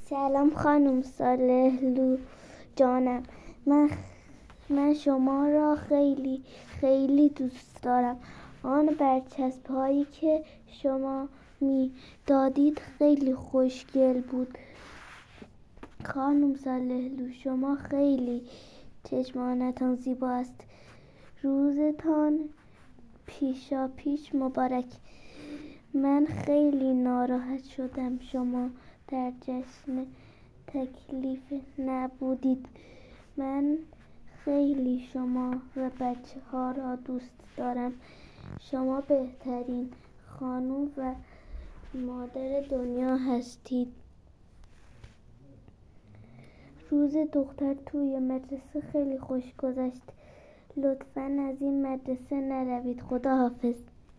سلام خانم صالحلو جانم. من شما را خیلی خیلی دوست دارم. آن برچسب هایی که شما می دادید خیلی خوشگل بود. خانم صالحلو شما خیلی چشمانتان زیبا است. روزتان پیشا پیش مبارک. من خیلی ناراحت شدم شما در جشن تکلیف نبودید. من خیلی شما و بچه ها را دوست دارم. شما بهترین خانم و مادر دنیا هستید. روز دختر توی مدرسه خیلی خوش گذشت. لطفاً از این مدرسه نروید. خدا حافظ.